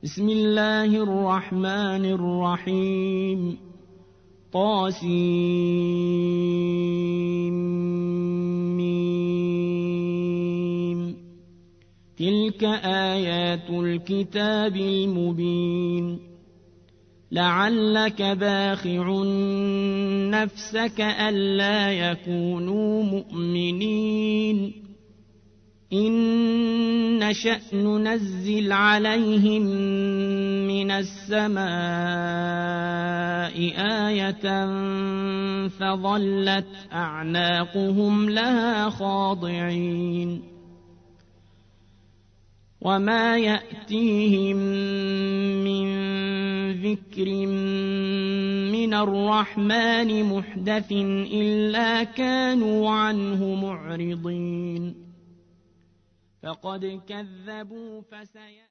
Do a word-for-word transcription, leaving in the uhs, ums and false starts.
بسم الله الرحمن الرحيم طاسيم تلك آيات الكتاب المبين لعلك باخع نفسك ألا يكونوا مؤمنين إن نشأ ننزل عليهم من السماء آية فظلت أعناقهم لها خاضعين وما يأتيهم من ذكر من الرحمن محدث إلا كانوا عنه معرضين فقد كذبوا فسيأتون